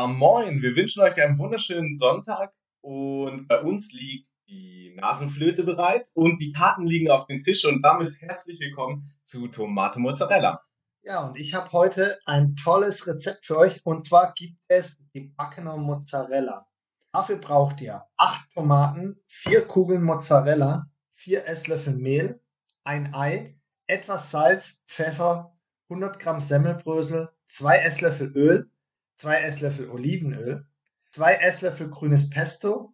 Moin, wir wünschen euch einen wunderschönen Sonntag und bei uns liegt die Nasenflöte bereit und die Karten liegen auf dem Tisch und damit herzlich willkommen zu Tomate Mozzarella. Ja, und ich habe heute ein tolles Rezept für euch und zwar gibt es gebackene Mozzarella. Dafür braucht ihr 8 Tomaten, 4 Kugeln Mozzarella, 4 Esslöffel Mehl, ein Ei, etwas Salz, Pfeffer, 100 Gramm Semmelbrösel, 2 Esslöffel Öl, 2 Esslöffel Olivenöl, 2 Esslöffel grünes Pesto,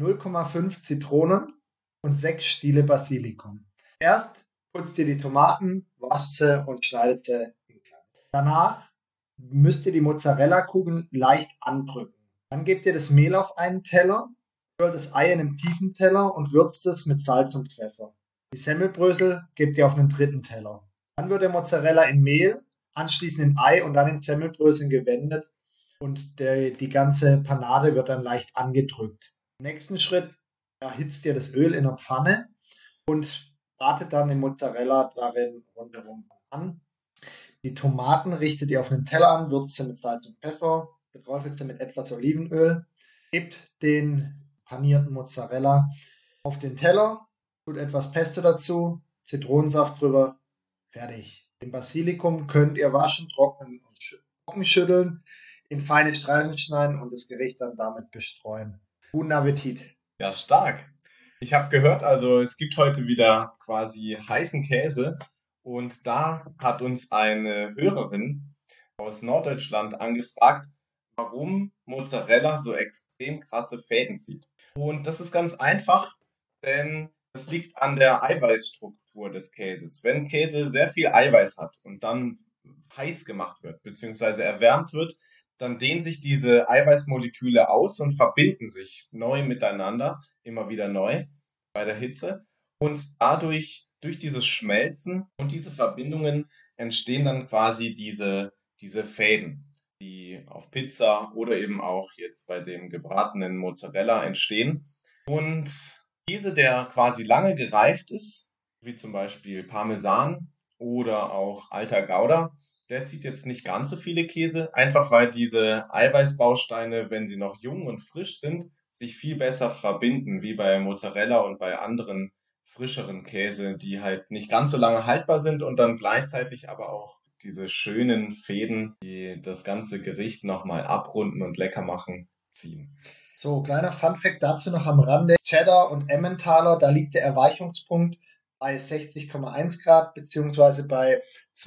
0,5 Zitronen und 6 Stiele Basilikum. Erst putzt ihr die Tomaten, wascht sie und schneidet sie in klein. Danach müsst ihr die Mozzarella-Kugeln leicht andrücken. Dann gebt ihr das Mehl auf einen Teller, rührt das Ei in einem tiefen Teller und würzt es mit Salz und Pfeffer. Die Semmelbrösel gebt ihr auf einen dritten Teller. Dann wird der Mozzarella in Mehl, anschließend in Ei und dann in Semmelbröseln gewendet und die ganze Panade wird dann leicht angedrückt. Im nächsten Schritt erhitzt ihr das Öl in der Pfanne und bratet dann den Mozzarella darin rundherum an. Die Tomaten richtet ihr auf einen Teller an, würzt sie mit Salz und Pfeffer, beträufelt sie mit etwas Olivenöl, gebt den panierten Mozzarella auf den Teller, tut etwas Pesto dazu, Zitronensaft drüber, fertig. Den Basilikum könnt ihr waschen, trocknen und trockenschütteln, in feine Streifen schneiden und das Gericht dann damit bestreuen. Guten Appetit! Ja, stark. Ich habe gehört, also es gibt heute wieder quasi heißen Käse und da hat uns eine Hörerin aus Norddeutschland angefragt, warum Mozzarella so extrem krasse Fäden zieht. Und das ist ganz einfach, denn es liegt an der Eiweißstruktur des Käses. Wenn Käse sehr viel Eiweiß hat und dann heiß gemacht wird, beziehungsweise erwärmt wird, dann dehnen sich diese Eiweißmoleküle aus und verbinden sich neu miteinander, immer wieder neu bei der Hitze. Und dadurch, durch dieses Schmelzen und diese Verbindungen entstehen dann quasi diese Fäden, die auf Pizza oder eben auch jetzt bei dem gebratenen Mozzarella entstehen. Und Käse, der quasi lange gereift ist, wie zum Beispiel Parmesan oder auch alter Gouda, der zieht jetzt nicht ganz so viele Käse, einfach weil diese Eiweißbausteine, wenn sie noch jung und frisch sind, sich viel besser verbinden, wie bei Mozzarella und bei anderen frischeren Käse, die halt nicht ganz so lange haltbar sind und dann gleichzeitig aber auch diese schönen Fäden, die das ganze Gericht nochmal abrunden und lecker machen, ziehen. So, kleiner Funfact dazu noch am Rande. Cheddar und Emmentaler, da liegt der Erweichungspunkt bei 60,1 Grad beziehungsweise bei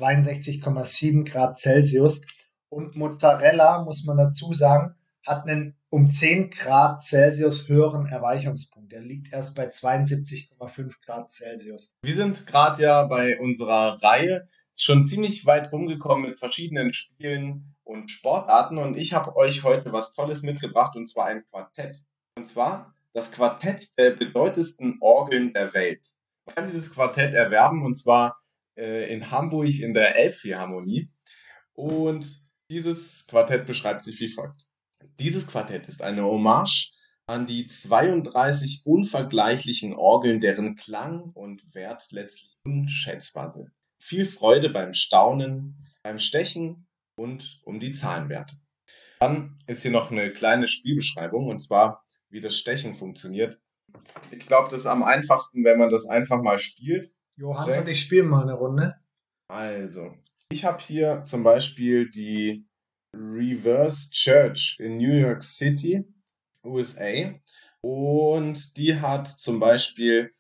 62,7 Grad Celsius. Und Mozzarella, muss man dazu sagen, hat einen um 10 Grad Celsius höheren Erweichungspunkt. Der liegt erst bei 72,5 Grad Celsius. Wir sind gerade ja bei unserer Reihe schon ziemlich weit rumgekommen mit verschiedenen Spielen und Sportarten und ich habe euch heute was Tolles mitgebracht und zwar ein Quartett. Und zwar das Quartett der bedeutendsten Orgeln der Welt. Man kann dieses Quartett erwerben und zwar in Hamburg in der Elbphilharmonie und dieses Quartett beschreibt sich wie folgt. Dieses Quartett ist eine Hommage an die 32 unvergleichlichen Orgeln, deren Klang und Wert letztlich unschätzbar sind. Viel Freude beim Staunen, beim Stechen und um die Zahlenwerte. Dann ist hier noch eine kleine Spielbeschreibung und zwar, wie das Stechen funktioniert. Ich glaube, das ist am einfachsten, wenn man das einfach mal spielt. Johannes und Jack, ich spielen mal eine Runde. also, ich habe hier zum Beispiel die Reverse Church in New York City, USA. Und die hat zum Beispiel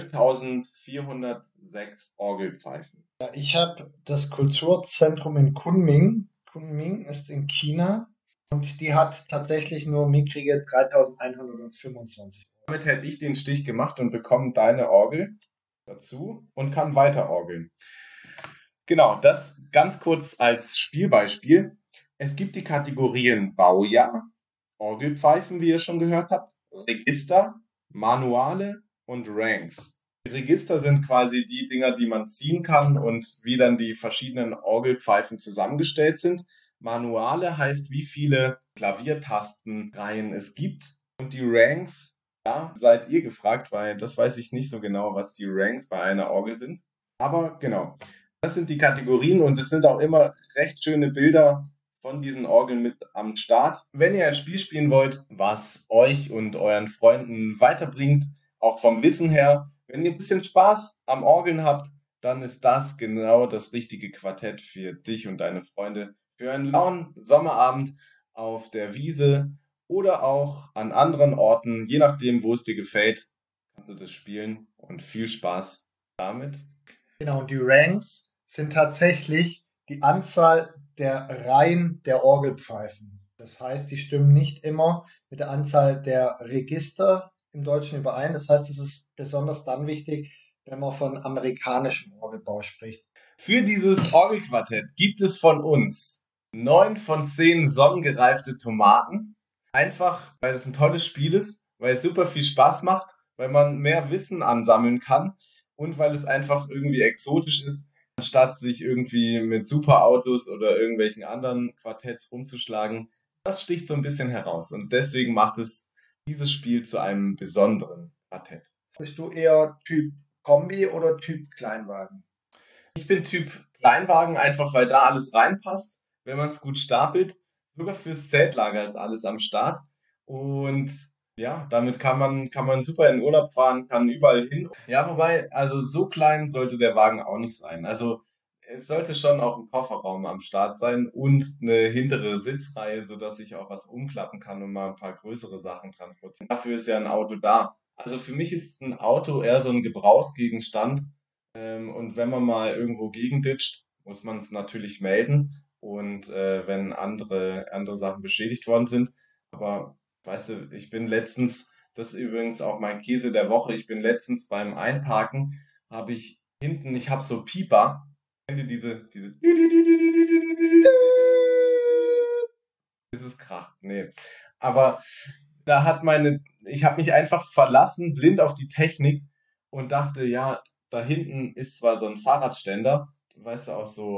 12.406 Orgelpfeifen. Ja, ich habe das Kulturzentrum in Kunming. Kunming ist in China und die hat tatsächlich nur mickrige 3125. Damit hätte ich den Stich gemacht und bekomme deine Orgel dazu und kann weiter orgeln. Genau, das ganz kurz als Spielbeispiel. Es gibt die Kategorien Baujahr, Orgelpfeifen, wie ihr schon gehört habt, Register, Manuale und Ranks. Die Register sind quasi die Dinger, die man ziehen kann und wie dann die verschiedenen Orgelpfeifen zusammengestellt sind. Manuale heißt, wie viele Klaviertastenreihen es gibt. Und die Ranks, da seid ihr gefragt, weil das weiß ich nicht so genau, was die Ranks bei einer Orgel sind. Aber genau, das sind die Kategorien und es sind auch immer recht schöne Bilder von diesen Orgeln mit am Start. Wenn ihr ein Spiel spielen wollt, was euch und euren Freunden weiterbringt, auch vom Wissen her, wenn ihr ein bisschen Spaß am Orgeln habt, dann ist das genau das richtige Quartett für dich und deine Freunde. Für einen lauen Sommerabend auf der Wiese oder auch an anderen Orten, je nachdem, wo es dir gefällt, kannst du das spielen und viel Spaß damit. Genau, und die Ranks sind tatsächlich die Anzahl der Reihen der Orgelpfeifen. Das heißt, die stimmen nicht immer mit der Anzahl der Register im Deutschen überein. Das heißt, es ist besonders dann wichtig, wenn man von amerikanischem Orgelbau spricht. Für dieses Orgelquartett gibt es von uns 9 von 10 sonnengereifte Tomaten. Einfach, weil es ein tolles Spiel ist, weil es super viel Spaß macht, weil man mehr Wissen ansammeln kann und weil es einfach irgendwie exotisch ist, anstatt sich irgendwie mit Superautos oder irgendwelchen anderen Quartetts rumzuschlagen. Das sticht so ein bisschen heraus und deswegen macht es dieses Spiel zu einem besonderen Quartett. Bist du eher Typ Kombi oder Typ Kleinwagen? Ich bin Typ Kleinwagen, einfach weil da alles reinpasst, wenn man es gut stapelt. Sogar fürs Zeltlager ist alles am Start. Und ja, damit kann man super in den Urlaub fahren, kann überall hin. Ja, wobei, also so klein sollte der Wagen auch nicht sein. Also es sollte schon auch ein Kofferraum am Start sein und eine hintere Sitzreihe, sodass ich auch was umklappen kann und mal ein paar größere Sachen transportieren. Dafür ist ja ein Auto da. Also für mich ist ein Auto eher so ein Gebrauchsgegenstand, und wenn man mal irgendwo gegenditscht, muss man es natürlich melden. Und wenn andere Sachen beschädigt worden sind. Aber weißt du, ich bin letztens, das ist übrigens auch mein Käse der Woche, ich bin letztens beim Einparken, habe ich hinten, ich habe so Pieper. Kennt ihr diese ist es kracht? Nee. Aber da hat ich habe mich einfach verlassen, blind auf die Technik und dachte, ja, da hinten ist zwar so ein Fahrradständer, weißt du,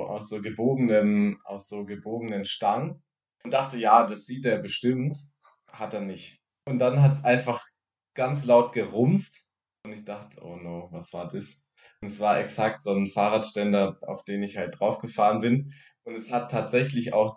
aus so gebogenen Stangen und dachte, ja, das sieht er bestimmt, hat er nicht. Und dann hat es einfach ganz laut gerumst und ich dachte, oh no, was war das? Und es war exakt so ein Fahrradständer, auf den ich halt draufgefahren bin. Und es hat tatsächlich auch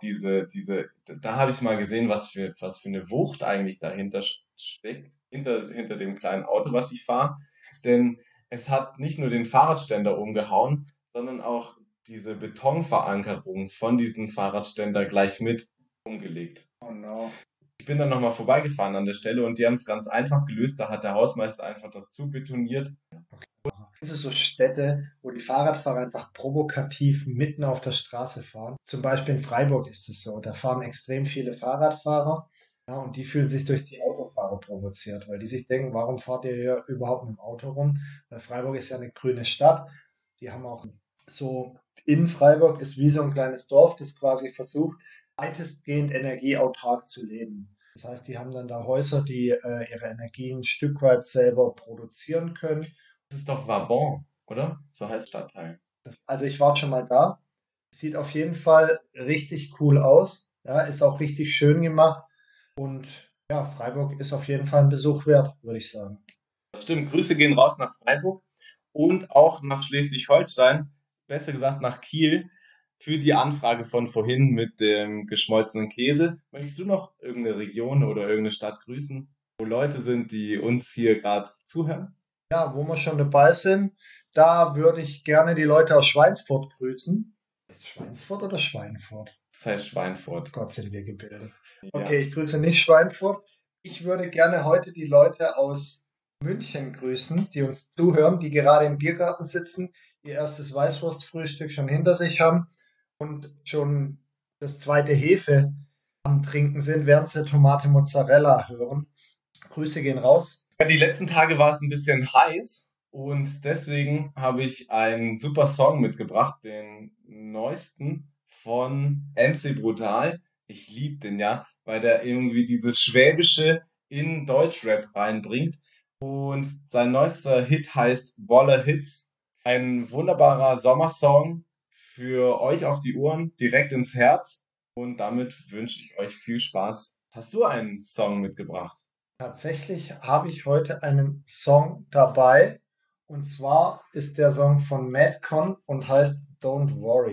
da habe ich mal gesehen, was für eine Wucht eigentlich dahinter steckt, hinter dem kleinen Auto, was ich fahre. Denn es hat nicht nur den Fahrradständer umgehauen, sondern auch diese Betonverankerung von diesem Fahrradständer gleich mit umgelegt. Oh no. Ich bin dann nochmal vorbeigefahren an der Stelle und die haben es ganz einfach gelöst. Da hat der Hausmeister einfach das zubetoniert. Kennst du so Städte, wo die Fahrradfahrer einfach provokativ mitten auf der Straße fahren? Zum Beispiel in Freiburg ist es so. Da fahren extrem viele Fahrradfahrer, ja, und die fühlen sich durch die Autofahrer provoziert, weil die sich denken, warum fahrt ihr hier überhaupt mit dem Auto rum? Weil Freiburg ist ja eine grüne Stadt. Die haben auch so, in Freiburg ist wie so ein kleines Dorf, das quasi versucht, weitestgehend energieautark zu leben. Das heißt, die haben dann da Häuser, die ihre Energie ein Stück weit selber produzieren können. Das ist doch Vabon, oder? So heißt Stadtteil. Also ich war schon mal da. Sieht auf jeden Fall richtig cool aus. Ja, ist auch richtig schön gemacht. Und ja, Freiburg ist auf jeden Fall ein Besuch wert, würde ich sagen. Stimmt, Grüße gehen raus nach Freiburg und auch nach Schleswig-Holstein, besser gesagt nach Kiel, für die Anfrage von vorhin mit dem geschmolzenen Käse. Möchtest du noch irgendeine Region oder irgendeine Stadt grüßen, wo Leute sind, die uns hier gerade zuhören? Ja, wo wir schon dabei sind, da würde ich gerne die Leute aus Schweinfurt grüßen. Ist Schweinsfurt oder Schweinfurt? Das heißt Schweinfurt. Gott sind wir gebildet. Okay, Ja. ich grüße nicht Schweinfurt. Ich würde gerne heute die Leute aus München grüßen, die uns zuhören, die gerade im Biergarten sitzen, ihr erstes Weißwurstfrühstück schon hinter sich haben und schon das zweite Hefe am Trinken sind, während sie Tomate Mozzarella hören. Grüße gehen raus. Ja, die letzten Tage war es ein bisschen heiß und deswegen habe ich einen super Song mitgebracht, den neuesten von MC Brutal. Ich liebe den ja, weil der irgendwie dieses Schwäbische in Deutschrap reinbringt. Und sein neuester Hit heißt Wolle Hits. Ein wunderbarer Sommersong für euch auf die Ohren, direkt ins Herz. Und damit wünsche ich euch viel Spaß. Hast du einen Song mitgebracht? Tatsächlich habe ich heute einen Song dabei. Und zwar ist der Song von Madcon und heißt Don't Worry.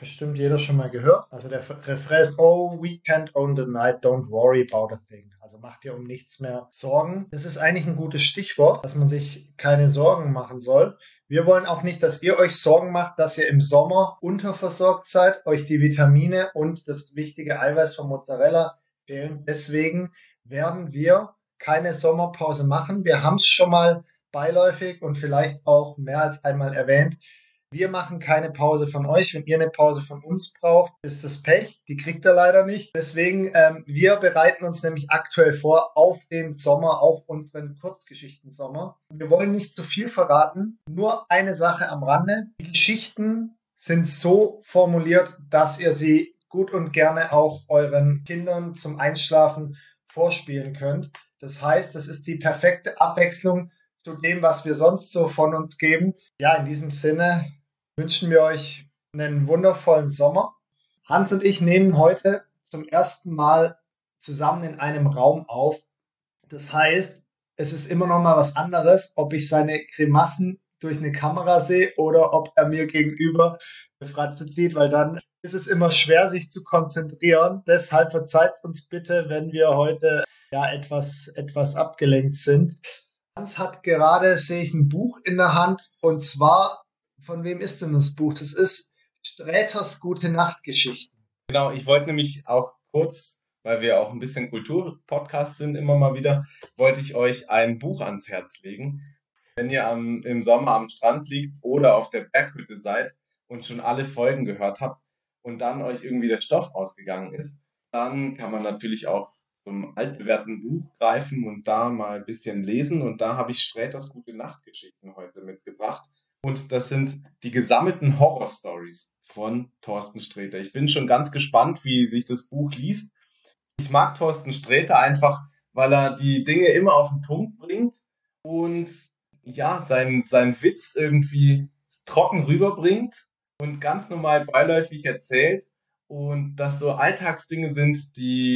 bestimmt jeder schon mal gehört. Also der Refrain ist, oh, we can't own the night, don't worry about a thing. Also mach dir um nichts mehr Sorgen. Das ist eigentlich ein gutes Stichwort, dass man sich keine Sorgen machen soll. Wir wollen auch nicht, dass ihr euch Sorgen macht, dass ihr im Sommer unterversorgt seid, euch die Vitamine und das wichtige Eiweiß von Mozzarella fehlen. Deswegen werden wir keine Sommerpause machen. Wir haben es schon mal beiläufig und vielleicht auch mehr als einmal erwähnt. Wir machen keine Pause von euch. Wenn ihr eine Pause von uns braucht, ist das Pech. Die kriegt ihr leider nicht. Deswegen, wir bereiten uns nämlich aktuell vor auf den Sommer, auf unseren Kurzgeschichten-Sommer. Wir wollen nicht zu viel verraten. Nur eine Sache am Rande. Die Geschichten sind so formuliert, dass ihr sie gut und gerne auch euren Kindern zum Einschlafen vorspielen könnt. Das heißt, das ist die perfekte Abwechslung zu dem, was wir sonst so von uns geben. Ja, in diesem Sinne wünschen wir euch einen wundervollen Sommer. Hans und ich nehmen heute zum ersten Mal zusammen in einem Raum auf. Das heißt, es ist immer noch mal was anderes, ob ich seine Grimassen durch eine Kamera sehe oder ob er mir gegenüber eine Fratze zieht, weil dann ist es immer schwer, sich zu konzentrieren. Deshalb verzeiht uns bitte, wenn wir heute ja etwas abgelenkt sind. Hans hat gerade, sehe ich, ein Buch in der Hand, und zwar, von wem ist denn das Buch? Das ist Sträters Gute Nachtgeschichten. Genau, ich wollte nämlich auch kurz, weil wir auch ein bisschen Kulturpodcast sind, immer mal wieder, wollte ich euch ein Buch ans Herz legen. Wenn ihr im Sommer am Strand liegt oder auf der Berghütte seid und schon alle Folgen gehört habt und dann euch irgendwie der Stoff ausgegangen ist, dann kann man natürlich auch zum altbewährten Buch greifen und da mal ein bisschen lesen. Und da habe ich Sträters Gute Nachtgeschichten heute mitgebracht. Und das sind die gesammelten Horror-Stories von Thorsten Sträter. Ich bin schon ganz gespannt, wie sich das Buch liest. Ich mag Thorsten Sträter einfach, weil er die Dinge immer auf den Punkt bringt und ja, sein Witz irgendwie trocken rüberbringt und ganz normal beiläufig erzählt und das so Alltagsdinge sind,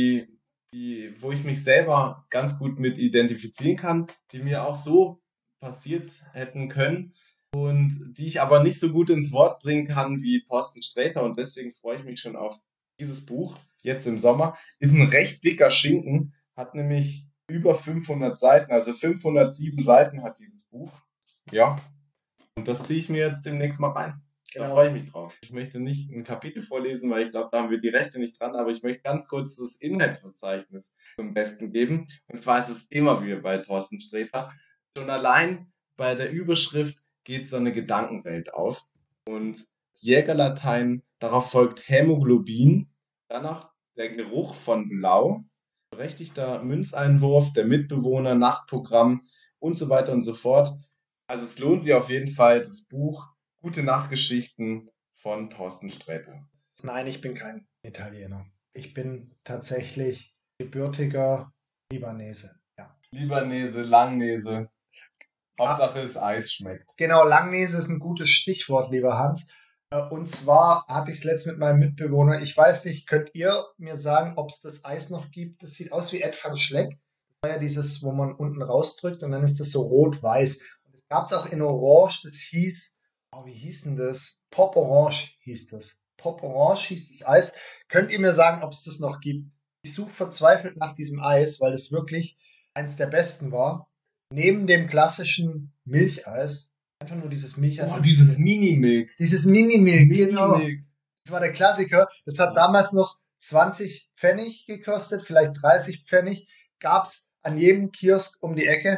wo ich mich selber ganz gut mit identifizieren kann, die mir auch so passiert hätten können und die ich aber nicht so gut ins Wort bringen kann wie Thorsten Sträter, und deswegen freue ich mich schon auf dieses Buch jetzt im Sommer. Ist ein recht dicker Schinken, hat nämlich über 500 Seiten, also 507 Seiten hat dieses Buch. Ja, und das ziehe ich mir jetzt demnächst mal rein. Da Genau. freue ich mich drauf. Ich möchte nicht ein Kapitel vorlesen, weil ich glaube, da haben wir die Rechte nicht dran, aber ich möchte ganz kurz das Inhaltsverzeichnis zum Besten geben. Und zwar ist es immer wieder bei Thorsten Sträter. Schon allein bei der Überschrift geht so eine Gedankenwelt auf. Und Jägerlatein, darauf folgt Hämoglobin, danach der Geruch von Blau, berechtigter Münzeinwurf, der Mitbewohner, Nachtprogramm und so weiter und so fort. Also es lohnt sich auf jeden Fall, das Buch Gute Nachtgeschichten von Thorsten Sträter. Nein, ich bin kein Italiener. Ich bin tatsächlich gebürtiger Libanese. Ja. Libanese, Langnese, Ah, Hauptsache das Eis schmeckt. genau, Langnese ist ein gutes Stichwort, lieber Hans. Und zwar hatte ich es letzt mit meinem Mitbewohner. Ich weiß nicht, könnt ihr mir sagen, ob es das Eis noch gibt? Das sieht aus wie Ed van Schleck. Das war ja dieses, wo man unten rausdrückt und dann ist das so rot-weiß. Und es gab es auch in Orange, das hieß, oh, wie hieß denn das? Pop Orange hieß das. Pop Orange hieß das Eis. Könnt ihr mir sagen, ob es das noch gibt? Ich suche verzweifelt nach diesem Eis, weil es wirklich eins der besten war. Neben dem klassischen Milcheis, einfach nur dieses Milcheis. Oh, dieses Mini-Milk. Dieses Mini-Milk, genau. Mini-Milk. Das war der Klassiker. Das hat damals noch 20 Pfennig gekostet, vielleicht 30 Pfennig. Gab's an jedem Kiosk um die Ecke.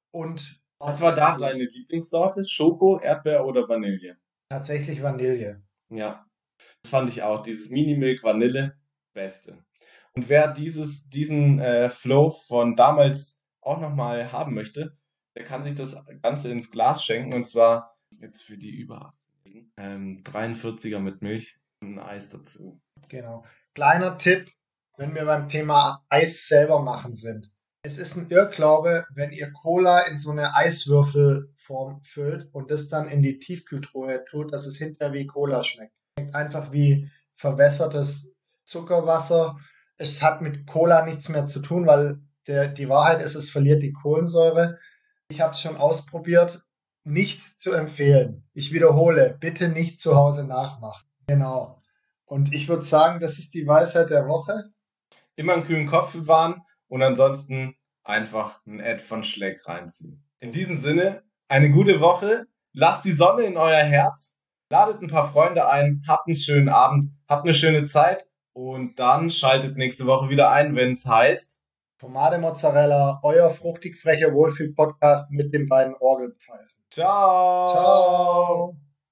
Und Was war da deine Lieblingssorte? Schoko, Erdbeer oder Vanille? tatsächlich Vanille. Ja, das fand ich auch. Dieses Mini-Milk Vanille, beste. Und wer diesen Flow von damals auch nochmal haben möchte, der kann sich das Ganze ins Glas schenken. Und zwar jetzt für die über 43er mit Milch und ein Eis dazu. Genau. Kleiner Tipp, wenn wir beim Thema Eis selber machen sind. Es ist ein Irrglaube, wenn ihr Cola in so eine Eiswürfelform füllt und das dann in die Tiefkühltruhe tut, dass es hinterher wie Cola schmeckt. Schmeckt einfach wie verwässertes Zuckerwasser. Es hat mit Cola nichts mehr zu tun, weil die Wahrheit ist, es verliert die Kohlensäure. Ich habe es schon ausprobiert. Nicht zu empfehlen. Ich wiederhole, bitte nicht zu Hause nachmachen. Genau. Und ich würde sagen, das ist die Weisheit der Woche. Immer einen kühlen Kopf bewahren und ansonsten einfach ein Ad von Schleck reinziehen. In diesem Sinne, eine gute Woche, lasst die Sonne in euer Herz, ladet ein paar Freunde ein, habt einen schönen Abend, habt eine schöne Zeit und dann schaltet nächste Woche wieder ein, wenn es heißt, Tomate Mozzarella, euer fruchtig frecher Wohlfühl-Podcast mit den beiden Orgelpfeifen. ciao! Ciao!